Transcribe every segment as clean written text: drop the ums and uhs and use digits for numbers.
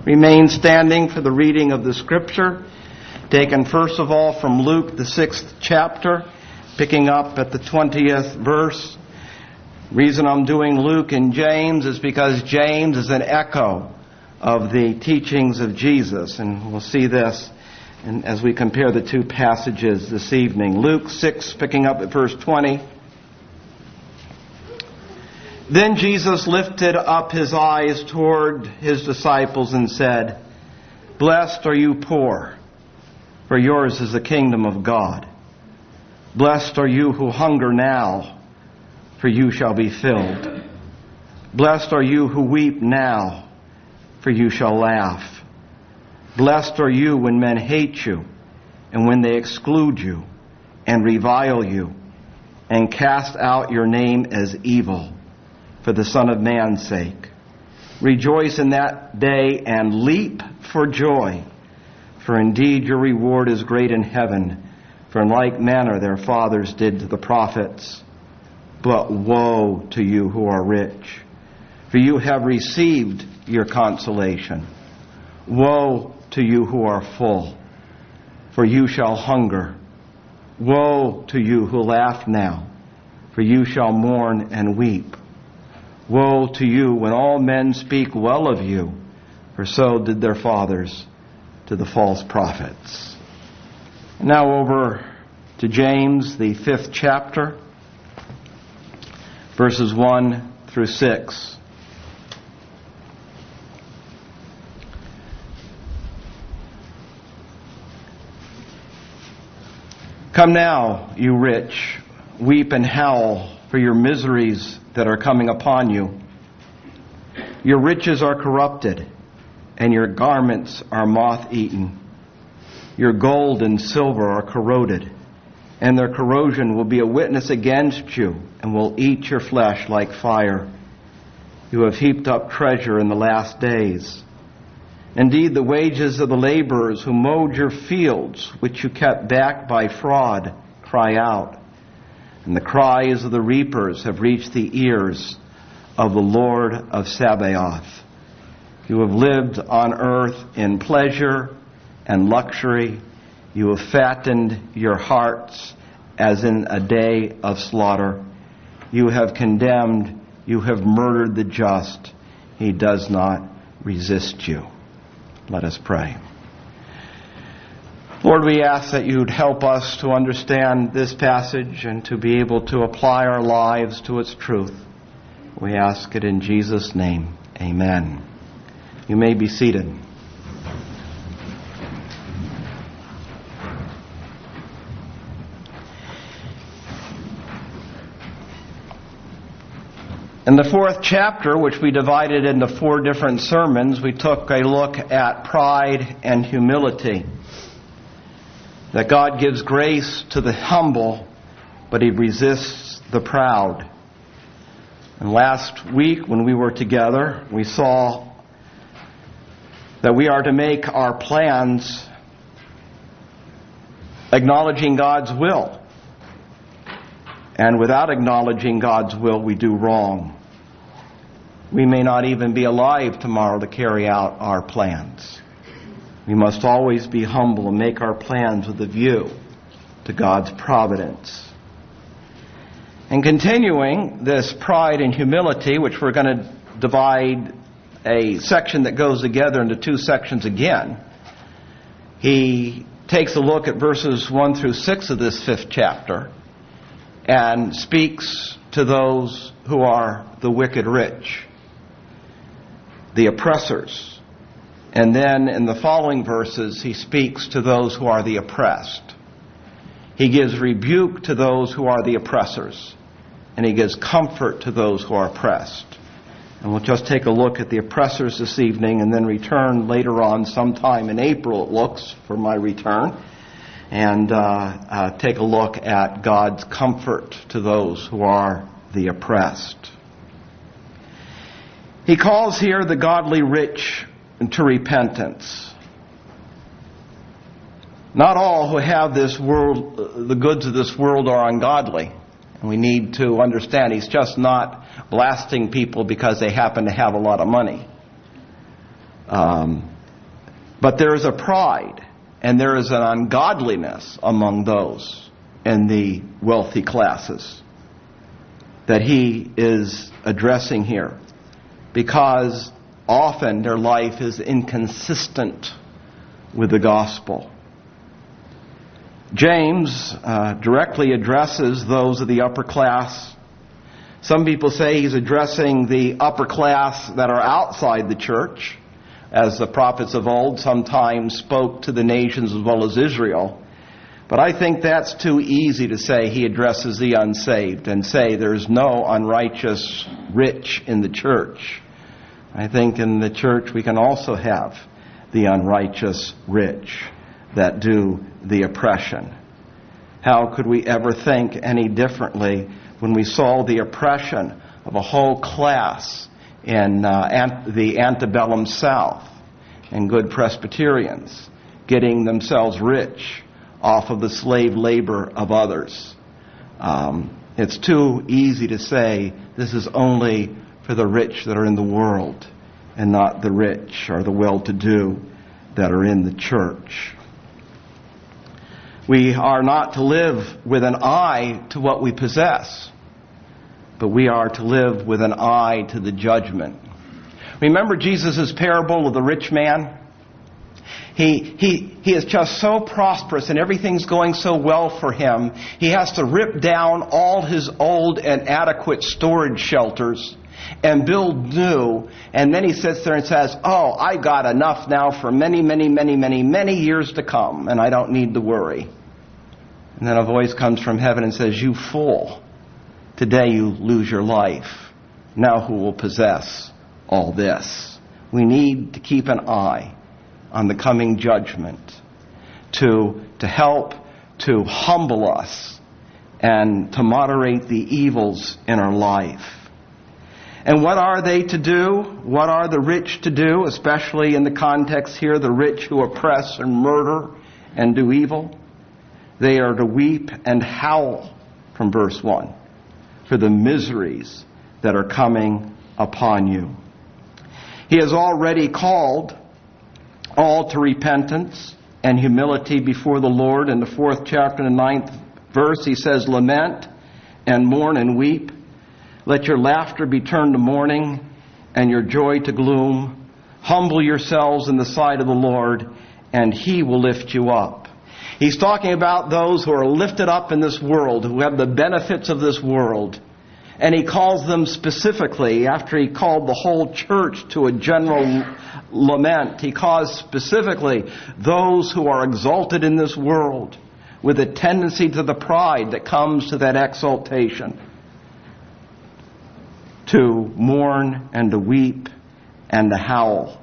Remain standing for the reading of the Scripture, taken first of all from Luke, the 6th chapter, picking up at the 20th verse. Reason I'm doing Luke and James is because James is an echo of the teachings of Jesus, and we'll see this as we compare the two passages this evening. Luke 6, picking up at verse 20. Then Jesus lifted up his eyes toward his disciples and said, "Blessed are you poor, for yours is the kingdom of God. Blessed are you who hunger now, for you shall be filled. Blessed are you who weep now, for you shall laugh. Blessed are you when men hate you, and when they exclude you, and revile you, and cast out your name as evil, for the Son of Man's sake. Rejoice in that day and leap for joy, for indeed your reward is great in heaven, for in like manner their fathers did to the prophets. But woe to you who are rich, for you have received your consolation. Woe to you who are full, for you shall hunger. Woe to you who laugh now, for you shall mourn and weep. Woe to you when all men speak well of you, for so did their fathers to the false prophets." Now over to James, the 5th chapter, verses 1 through 6. Come now, you rich, weep and howl for your miseries that are coming upon you. Your riches are corrupted, and your garments are moth-eaten. Your gold and silver are corroded, and their corrosion will be a witness against you, and will eat your flesh like fire. You have heaped up treasure in the last days. Indeed, the wages of the laborers who mowed your fields, which you kept back by fraud, cry out. And the cries of the reapers have reached the ears of the Lord of Sabaoth. You have lived on earth in pleasure and luxury. You have fattened your hearts as in a day of slaughter. You have condemned, you have murdered the just. He does not resist you. Let us pray. Lord, we ask that you'd help us to understand this passage and to be able to apply our lives to its truth. We ask it in Jesus' name. Amen. You may be seated. In the 4th chapter, which we divided into 4 different sermons, we took a look at pride and humility. That God gives grace to the humble, but He resists the proud. And last week when we were together, we saw that we are to make our plans acknowledging God's will. And without acknowledging God's will, we do wrong. We may not even be alive tomorrow to carry out our plans. We must always be humble and make our plans with a view to God's providence. And continuing this pride and humility, which we're going to divide a section that goes together into 2 sections again, he takes a look at verses 1 through 6 of this 5th chapter and speaks to those who are the wicked rich, the oppressors. And then in the following verses, he speaks to those who are the oppressed. He gives rebuke to those who are the oppressors, and he gives comfort to those who are oppressed. And we'll just take a look at the oppressors this evening and then return later on sometime in April, it looks, for my return, and take a look at God's comfort to those who are the oppressed. He calls here the godly rich to repentance. Not all who have this world, the goods of this world, are ungodly. And we need to understand he's just not blasting people because they happen to have a lot of money. But there is a pride and there is an ungodliness among those in the wealthy classes that he is addressing here, because often their life is inconsistent with the gospel. James directly addresses those of the upper class. Some people say he's addressing the upper class that are outside the church, as the prophets of old sometimes spoke to the nations as well as Israel. But I think that's too easy to say he addresses the unsaved and say there's no unrighteous rich in the church. I think in the church we can also have the unrighteous rich that do the oppression. How could we ever think any differently when we saw the oppression of a whole class in the antebellum South, and good Presbyterians getting themselves rich off of the slave labor of others? It's too easy to say this is only for the rich that are in the world and not the rich or the well-to-do that are in the church. We are not to live with an eye to what we possess, but we are to live with an eye to the judgment. Remember Jesus' parable of the rich man? He is just so prosperous and everything's going so well for him. He has to rip down all his old and adequate storage shelters and build new. And then he sits there and says, oh, I got enough now for many, many, many, many, many years to come, and I don't need to worry. And then a voice comes from heaven and says, you fool, today you lose your life. Now who will possess all this? We need to keep an eye on the coming judgment to help to humble us and to moderate the evils in our life. And what are they to do? What are the rich to do, especially in the context here, the rich who oppress and murder and do evil? They are to weep and howl, from verse 1, for the miseries that are coming upon you. He has already called all to repentance and humility before the Lord. In the 4th chapter and the 9th verse, he says, lament and mourn and weep. Let your laughter be turned to mourning and your joy to gloom. Humble yourselves in the sight of the Lord, and he will lift you up. He's talking about those who are lifted up in this world, who have the benefits of this world. And he calls them specifically, after he called the whole church to a general lament, he calls specifically those who are exalted in this world with a tendency to the pride that comes to that exaltation, to mourn and to weep and to howl.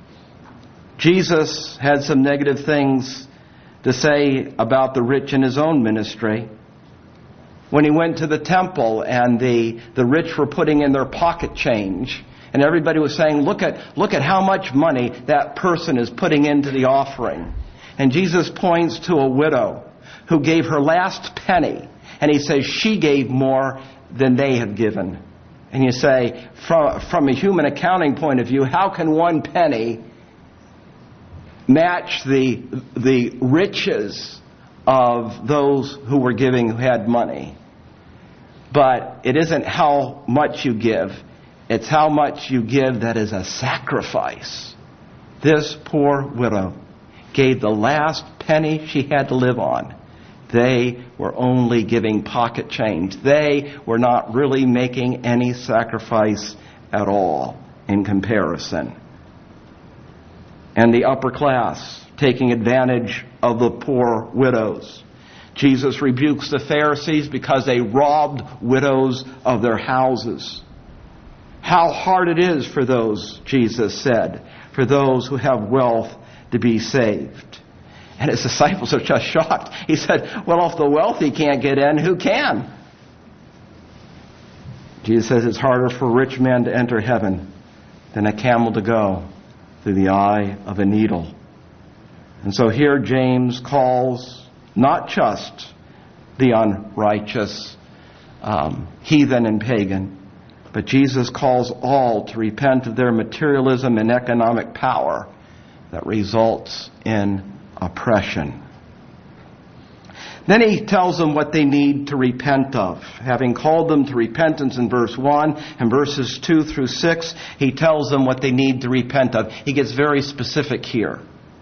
Jesus had some negative things to say about the rich in his own ministry. When he went to the temple and the rich were putting in their pocket change, and everybody was saying, look at how much money that person is putting into the offering. And Jesus points to a widow who gave her last penny, and he says she gave more than they have given. And you say, from a human accounting point of view, how can one penny match the riches of those who were giving, who had money? But it isn't how much you give, it's how much you give that is a sacrifice. This poor widow gave the last penny she had to live on. They were only giving pocket change. They were not really making any sacrifice at all in comparison. And the upper class taking advantage of the poor widows. Jesus rebukes the Pharisees because they robbed widows of their houses. How hard it is for those, Jesus said, for those who have wealth to be saved. And his disciples are just shocked. He said, well, if the wealthy can't get in, who can? Jesus says it's harder for a rich man to enter heaven than a camel to go through the eye of a needle. And so here James calls not just the unrighteous heathen and pagan, But Jesus calls all to repent of their materialism and economic power that results in oppression. Then he tells them what they need to repent of. Having called them to repentance in verse 1 and verses 2 through 6, he tells them what they need to repent of. He gets very specific here.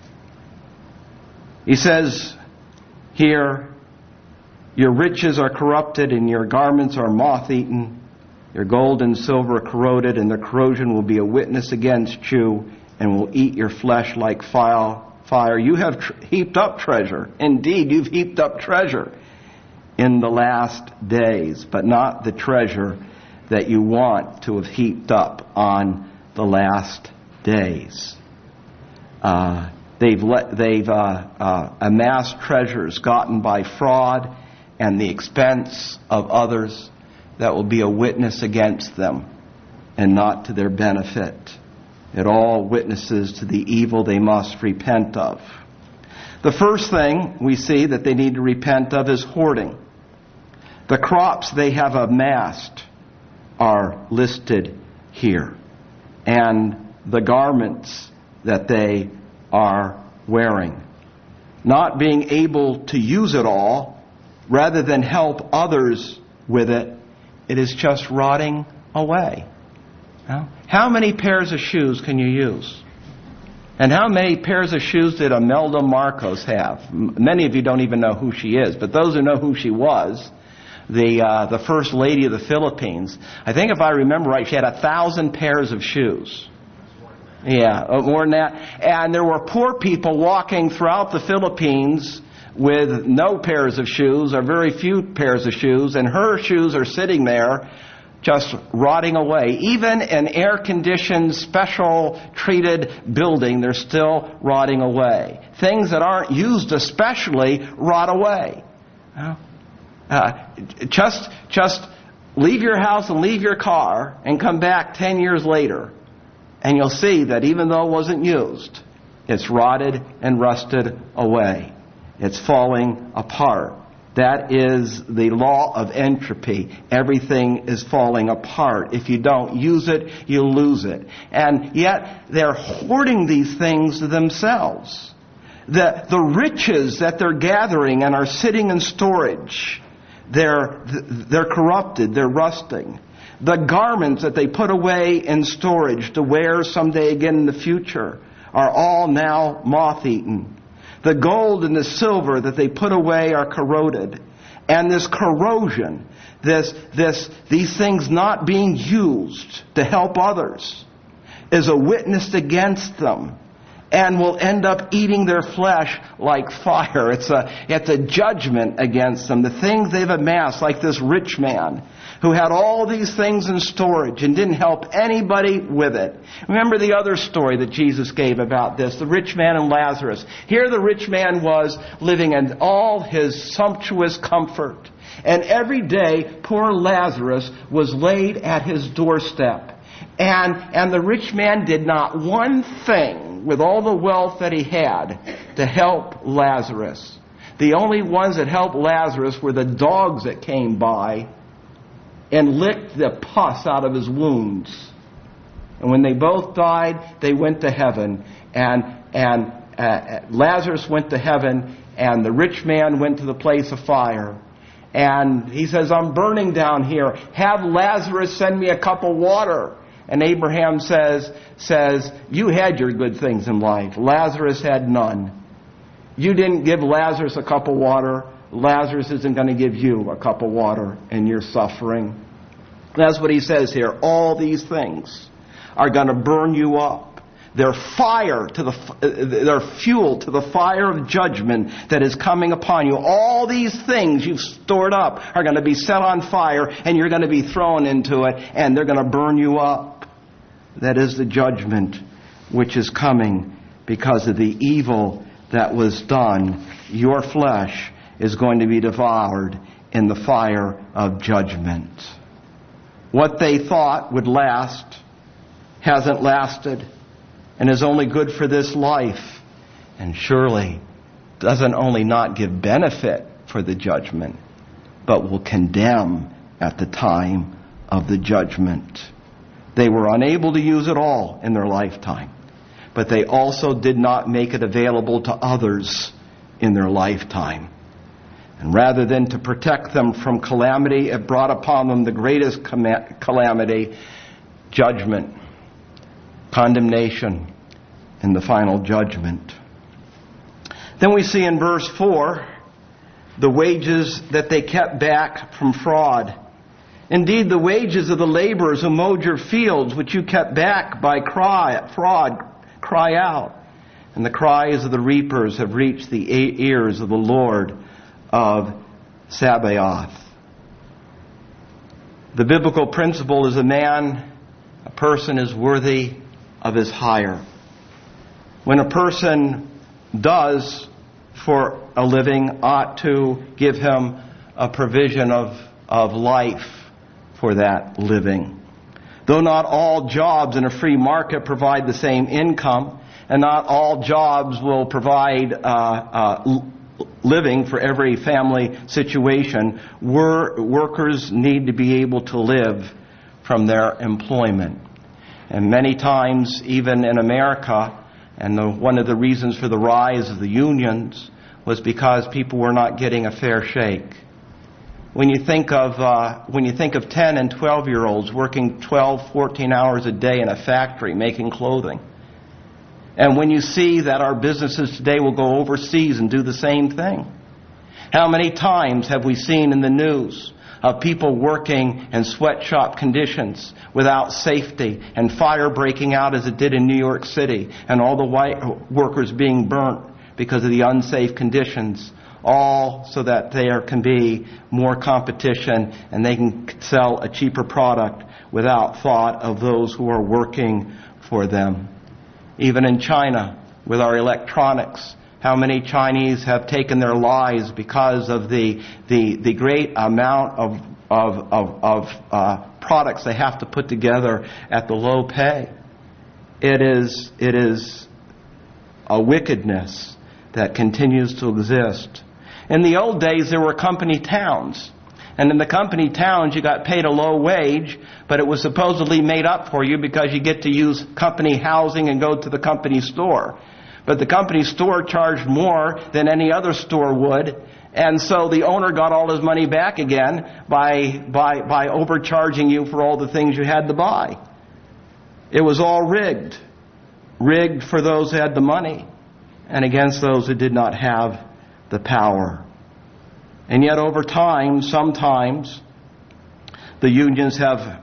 He says here, your riches are corrupted and your garments are moth-eaten. Your gold and silver are corroded, and the corrosion will be a witness against you and will eat your flesh like fire. You have heaped up treasure. Indeed, you've heaped up treasure in the last days, but not the treasure that you want to have heaped up on the last days. They've amassed treasures gotten by fraud and the expense of others that will be a witness against them and not to their benefit. It all witnesses to the evil they must repent of. The first thing we see that they need to repent of is hoarding. The crops they have amassed are listed here, and the garments that they are wearing. Not being able to use it all, rather than help others with it, it is just rotting away. How many pairs of shoes can you use? And how many pairs of shoes did Imelda Marcos have? Many of you don't even know who she is, but those who know who she was, the first lady of the Philippines, I think if I remember right, she had 1,000 pairs of shoes. Yeah, more than that. And there were poor people walking throughout the Philippines with no pairs of shoes or very few pairs of shoes, and her shoes are sitting there just rotting away. Even an air-conditioned, special treated building, they're still rotting away. Things that aren't used especially rot away. Just leave your house and leave your car and come back 10 years later, and you'll see that even though it wasn't used, it's rotted and rusted away. It's falling apart. That is the law of entropy. Everything is falling apart. If you don't use it, you lose it. And yet, they're hoarding these things to themselves. The riches that they're gathering and are sitting in storage, they're corrupted, they're rusting. The garments that they put away in storage to wear someday again in the future are all now moth-eaten. The gold and the silver that they put away are corroded. And this corrosion, these things not being used to help others, is a witness against them and will end up eating their flesh like fire. It's a judgment against them. The things they've amassed, like this rich man who had all these things in storage and didn't help anybody with it. Remember the other story that Jesus gave about this, the rich man and Lazarus. Here the rich man was living in all his sumptuous comfort. And every day, poor Lazarus was laid at his doorstep. And the rich man did not one thing with all the wealth that he had to help Lazarus. The only ones that helped Lazarus were the dogs that came by and licked the pus out of his wounds. And when they both died, they went to heaven. And Lazarus went to heaven, and the rich man went to the place of fire. And he says, I'm burning down here. Have Lazarus send me a cup of water. And Abraham says, you had your good things in life. Lazarus had none. You didn't give Lazarus a cup of water. Lazarus isn't going to give you a cup of water in your suffering. That's what he says here. All these things are going to burn you up. They're fuel to the fire of judgment that is coming upon you. All these things you've stored up are going to be set on fire, and you're going to be thrown into it, and they're going to burn you up. That is the judgment which is coming because of the evil that was done. Your flesh is going to be devoured in the fire of judgment. What they thought would last hasn't lasted and is only good for this life, and surely doesn't only not give benefit for the judgment, but will condemn at the time of the judgment. They were unable to use it all in their lifetime, but they also did not make it available to others in their lifetime. And rather than to protect them from calamity, it brought upon them the greatest calamity, judgment, condemnation, and the final judgment. Then we see in verse 4 the wages that they kept back from fraud. Indeed, the wages of the laborers who mowed your fields, which you kept back by fraud, cry out. And the cries of the reapers have reached the ears of the Lord of Sabaoth. The biblical principle is a person is worthy of his hire. When a person does for a living, ought to give him a provision of life for that living. Though not all jobs in a free market provide the same income, and not all jobs will provide living for every family situation, workers need to be able to live from their employment. And many times, even in America, and one of the reasons for the rise of the unions was because people were not getting a fair shake. When you think of 10 and 12-year-olds working 12, 14 hours a day in a factory making clothing, and when you see that our businesses today will go overseas and do the same thing, how many times have we seen in the news of people working in sweatshop conditions without safety, and fire breaking out as it did in New York City, and all the white workers being burnt because of the unsafe conditions, all so that there can be more competition and they can sell a cheaper product without thought of those who are working for them. Even in China, with our electronics, how many Chinese have taken their lives because of the great amount of products they have to put together at the low pay. It is a wickedness that continues to exist. In the old days, there were company towns. And in the company towns, you got paid a low wage, but it was supposedly made up for you because you get to use company housing and go to the company store. But the company store charged more than any other store would, and so the owner got all his money back again by overcharging you for all the things you had to buy. It was all rigged. Rigged for those who had the money and against those who did not have the power. And yet over time, sometimes the unions have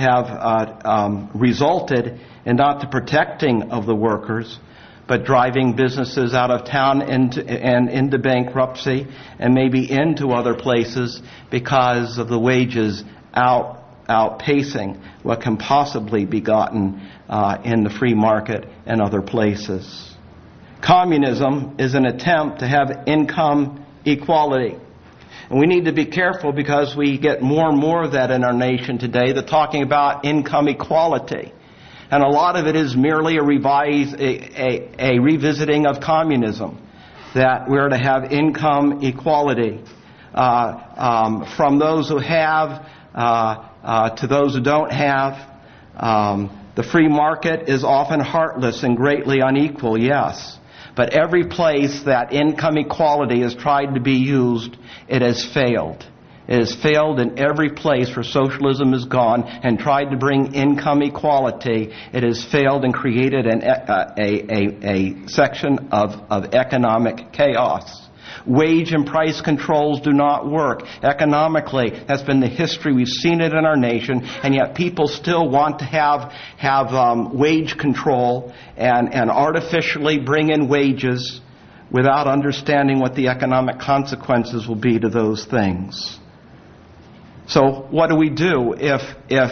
resulted in not the protecting of the workers, but driving businesses out of town into bankruptcy and maybe into other places because of the wages outpacing what can possibly be gotten in the free market and other places. Communism is an attempt to have income equality. And we need to be careful because we get more and more of that in our nation today. They're talking about income equality. And a lot of it is merely a revisiting of communism, that we're to have income equality from those who have to those who don't have. The free market is often heartless and greatly unequal, yes. But every place that income equality has tried to be used, it has failed. It has failed in every place where socialism has gone and tried to bring income equality. It has failed and created a section of economic chaos. Wage and price controls do not work. Economically, that's been the history. We've seen it in our nation, and yet people still want to have wage control and artificially bring in wages without understanding what the economic consequences will be to those things. So what do we do if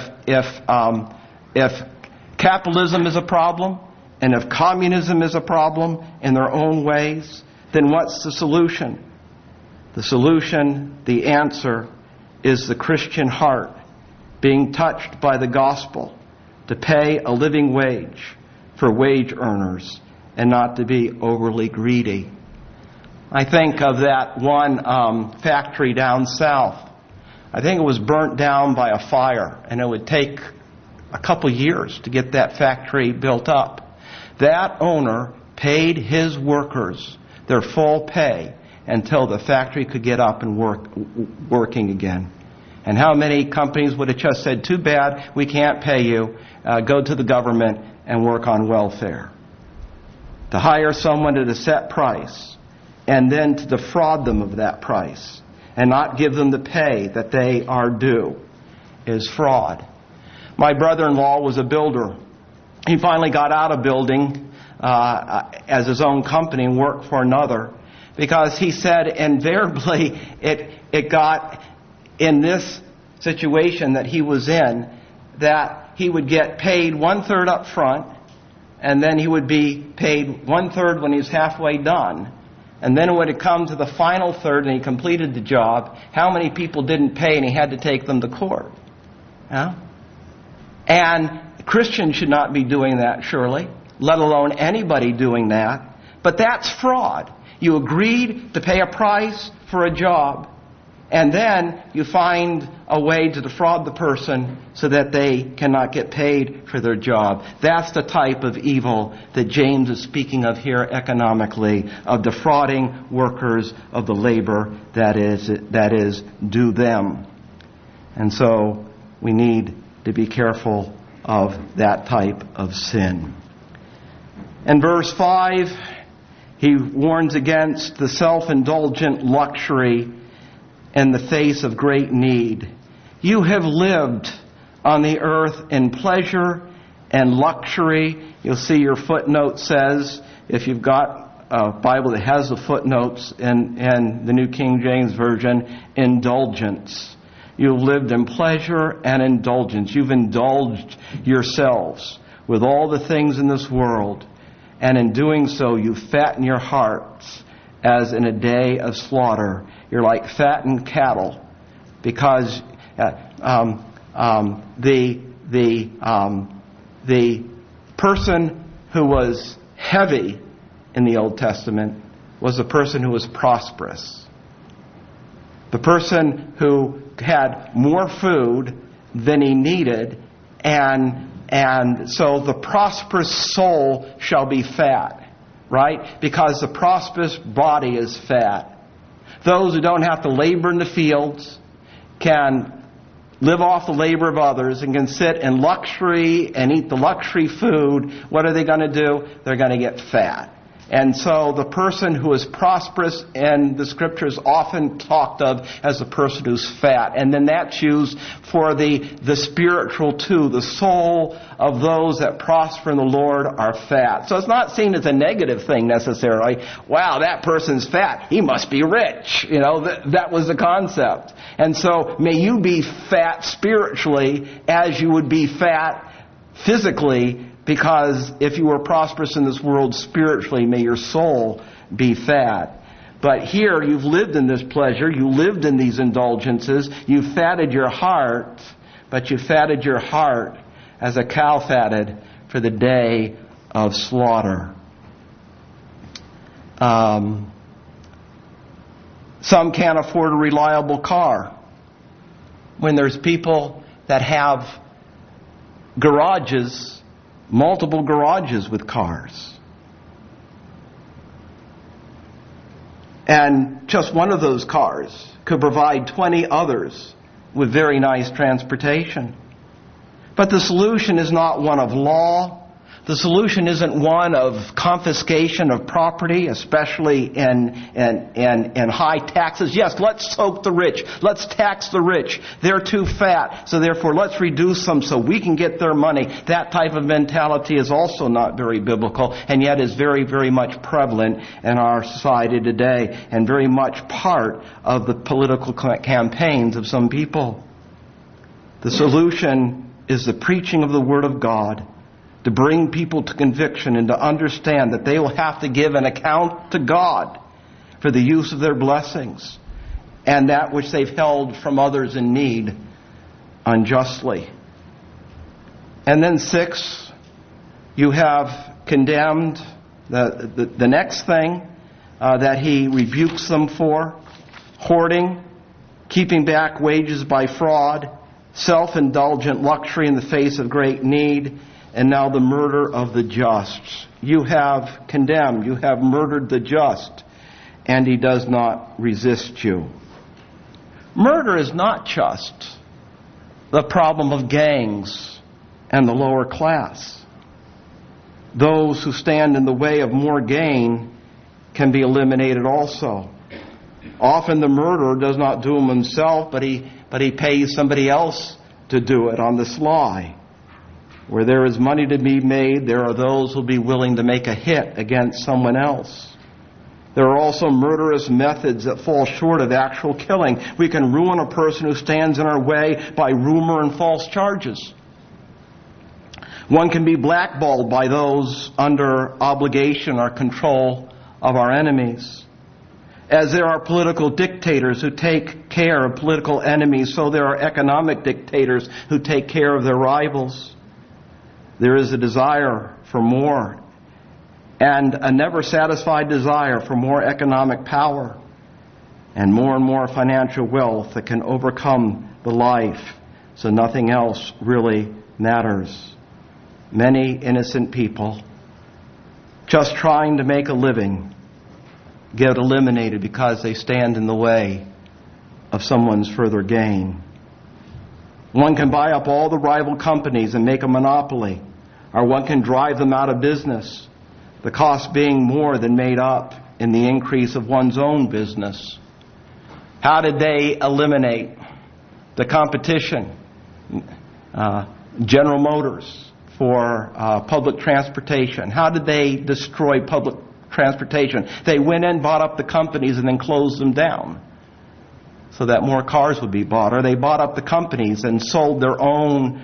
capitalism is a problem and if communism is a problem in their own ways? Then what's the solution? The solution, the answer, is the Christian heart being touched by the gospel to pay a living wage for wage earners and not to be overly greedy. I think of that one factory down south I think it was burnt down by a fire, and it would take a couple years to get that factory built up. That owner paid his workers their full pay until the factory could get up and working again. And how many companies would have just said, too bad, we can't pay you, go to the government and work on welfare. To hire someone at a set price and then to defraud them of that price and not give them the pay that they are due is fraud. My brother-in-law was a builder. He finally got out of building as his own company and worked for another because he said invariably it got in this situation that he was in that he would get paid 1/3 up front and then he would be paid 1/3 when he was halfway done. And then when it come to the final third and he completed the job, how many people didn't pay and he had to take them to court? Yeah? And Christians should not be doing that, surely, let alone anybody doing that. But that's fraud. You agreed to pay a price for a job, and then you find a way to defraud the person so that they cannot get paid for their job. That's the type of evil that James is speaking of here economically, of defrauding workers of the labor that is due them. And so we need to be careful of that type of sin. In verse 5, he warns against the self-indulgent luxury in the face of great need. You have lived on the earth in pleasure and luxury. You'll see your footnote says, if you've got a Bible that has the footnotes in the New King James Version, indulgence. You've lived in pleasure and indulgence. You've indulged yourselves with all the things in this world. And in doing so, you fatten your hearts as in a day of slaughter. You're like fattened cattle, because the person who was heavy in the Old Testament was the person who was prosperous. The person who had more food than he needed, and so the prosperous soul shall be fat, right? Because the prosperous body is fat. Those who don't have to labor in the fields can live off the labor of others and can sit in luxury and eat the luxury food. What are they going to do? They're going to get fat. And so the person who is prosperous in the Scriptures often talked of as the person who's fat. And then that's used for the spiritual too. The soul of those that prosper in the Lord are fat. So it's not seen as a negative thing necessarily. Wow, that person's fat. He must be rich. You know, that was the concept. And so may you be fat spiritually as you would be fat physically, because if you were prosperous in this world spiritually, may your soul be fat. But here, you've lived in this pleasure, you lived in these indulgences, you fatted your heart, but you fatted your heart as a cow fatted for the day of slaughter. Some can't afford a reliable car. When there's people that have garages, multiple garages with cars. And just one of those cars could provide 20 others with very nice transportation. But the solution is not one of law. The solution isn't one of confiscation of property, especially in high taxes. Yes, let's soak the rich. Let's tax the rich. They're too fat, so therefore let's reduce them so we can get their money. That type of mentality is also not very biblical, and yet is very, very much prevalent in our society today, and very much part of the political campaigns of some people. The solution is the preaching of the Word of God, to bring people to conviction and to understand that they will have to give an account to God for the use of their blessings and that which they've held from others in need unjustly. And then 6, you have condemned the next thing that he rebukes them for, hoarding keeping back wages by fraud, self-indulgent luxury in the face of great need, and now the murder of the just. You have condemned, you have murdered the just, and he does not resist you. Murder is not just the problem of gangs and the lower class. Those who stand in the way of more gain can be eliminated also. Often the murderer does not do them himself, but he pays somebody else to do it on the sly. Where there is money to be made, there are those who will be willing to make a hit against someone else. There are also murderous methods that fall short of actual killing. We can ruin a person who stands in our way by rumor and false charges. One can be blackballed by those under obligation or control of our enemies. As there are political dictators who take care of political enemies, so there are economic dictators who take care of their rivals. There is a desire for more, and a never satisfied desire for more economic power and more financial wealth that can overcome the life, so nothing else really matters. Many innocent people just trying to make a living get eliminated because they stand in the way of someone's further gain. One can buy up all the rival companies and make a monopoly, or one can drive them out of business, the cost being more than made up in the increase of one's own business. How did they eliminate the competition? General Motors for public transportation. How did they destroy public transportation? They went in, bought up the companies, and then closed them down so that more cars would be bought. Or they bought up the companies and sold their own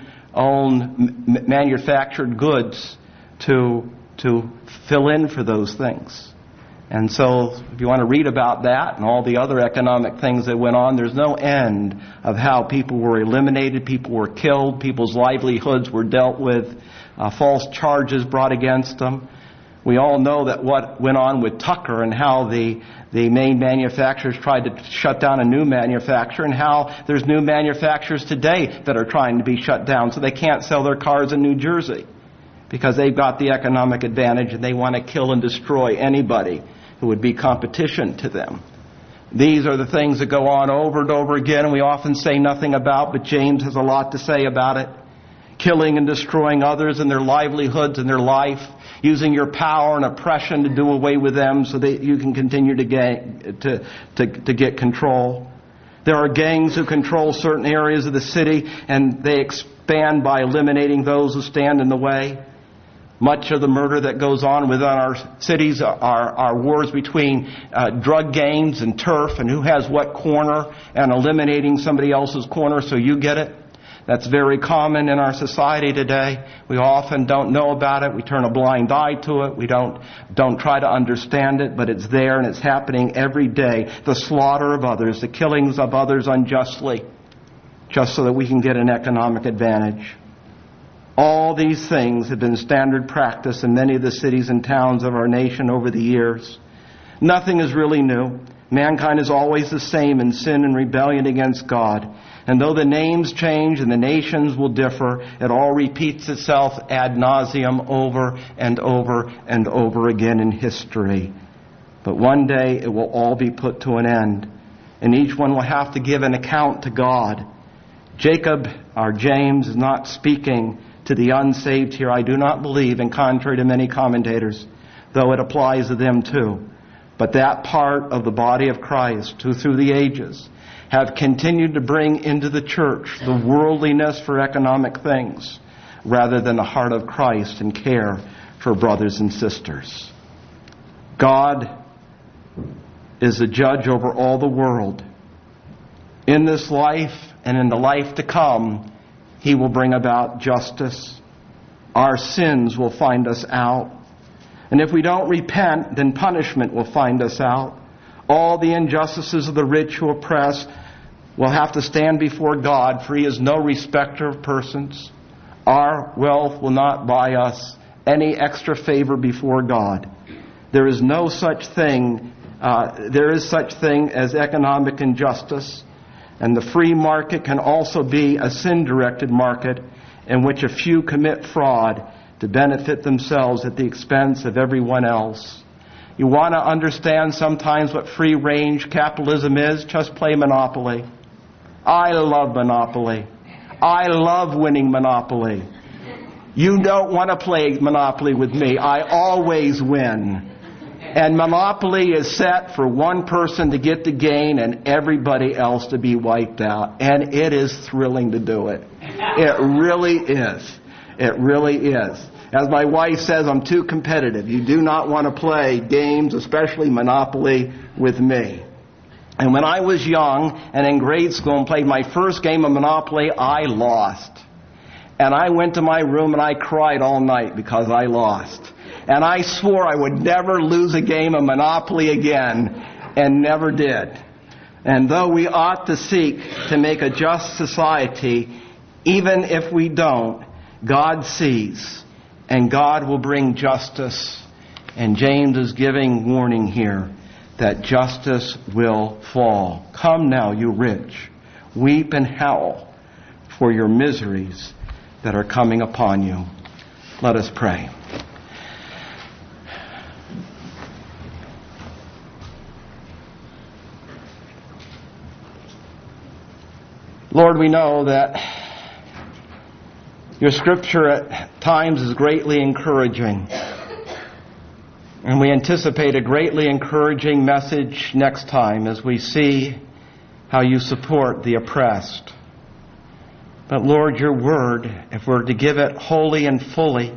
manufactured goods to fill in for those things. And so if you want to read about that and all the other economic things that went on, there's no end of how people were eliminated, people were killed, people's livelihoods were dealt with, false charges brought against them. We all know that what went on with Tucker and how the main manufacturers tried to shut down a new manufacturer, and how there's new manufacturers today that are trying to be shut down so they can't sell their cars in New Jersey because they've got the economic advantage and they want to kill and destroy anybody who would be competition to them. These are the things that go on over and over again, and we often say nothing about, but James has a lot to say about it. Killing and destroying others and their livelihoods and their life, using your power and oppression to do away with them so that you can continue to get control. There are gangs who control certain areas of the city, and they expand by eliminating those who stand in the way. Much of the murder that goes on within our cities are wars between drug gangs and turf and who has what corner, and eliminating somebody else's corner so you get it. That's very common in our society today. We often don't know about it. We turn a blind eye to it. We don't try to understand it, but it's there and it's happening every day. The slaughter of others, the killings of others unjustly, just so that we can get an economic advantage. All these things have been standard practice in many of the cities and towns of our nation over the years. Nothing is really new. Mankind is always the same in sin and rebellion against God. And though the names change and the nations will differ, it all repeats itself ad nauseum over and over and over again in history. But one day it will all be put to an end, and each one will have to give an account to God. Jacob, or James, is not speaking to the unsaved here, I do not believe, and contrary to many commentators, though it applies to them too. But that part of the body of Christ who through the ages have continued to bring into the church the worldliness for economic things rather than the heart of Christ and care for brothers and sisters. God is the judge over all the world. In this life and in the life to come, He will bring about justice. Our sins will find us out. And if we don't repent, then punishment will find us out. All the injustices of the rich who oppress will have to stand before God, for He is no respecter of persons. Our wealth will not buy us any extra favor before God. There is no such thing. There is such thing as economic injustice. And the free market can also be a sin-directed market in which a few commit fraud to benefit themselves at the expense of everyone else. You want to understand sometimes what free-range capitalism is? Just play Monopoly. I love Monopoly. I love winning Monopoly. You don't want to play Monopoly with me. I always win. And Monopoly is set for one person to get the gain and everybody else to be wiped out. And it is thrilling to do it. It really is. It really is. As my wife says, I'm too competitive. You do not want to play games, especially Monopoly, with me. And when I was young and in grade school and played my first game of Monopoly, I lost. And I went to my room and I cried all night because I lost. And I swore I would never lose a game of Monopoly again, and never did. And though we ought to seek to make a just society, even if we don't, God sees, and God will bring justice. And James is giving warning here that justice will fall. Come now, you rich, weep and howl for your miseries that are coming upon you. Let us pray. Lord, we know that your scripture at times is greatly encouraging. And we anticipate a greatly encouraging message next time as we see how you support the oppressed. But Lord, your word, if we're to give it wholly and fully,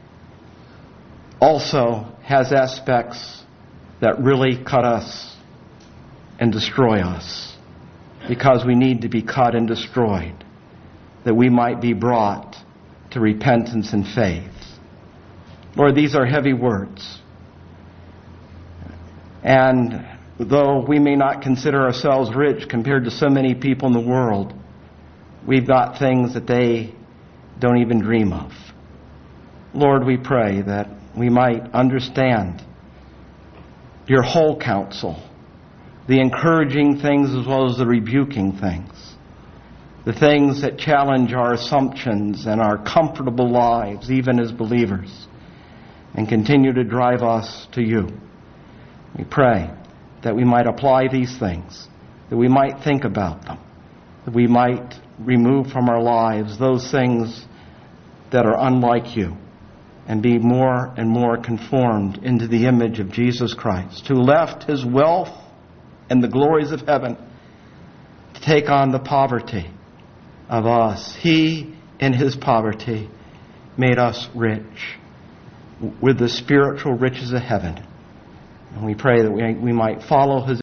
also has aspects that really cut us and destroy us, because we need to be cut and destroyed, that we might be brought to repentance and faith. Lord, these are heavy words. And though we may not consider ourselves rich compared to so many people in the world, we've got things that they don't even dream of. Lord, we pray that we might understand your whole counsel, the encouraging things as well as the rebuking things, the things that challenge our assumptions and our comfortable lives, even as believers, and continue to drive us to you. We pray that we might apply these things, that we might think about them, that we might remove from our lives those things that are unlike you, and be more and more conformed into the image of Jesus Christ, who left his wealth and the glories of heaven to take on the poverty of us. He, in his poverty, made us rich with the spiritual riches of heaven. And we pray that we might follow his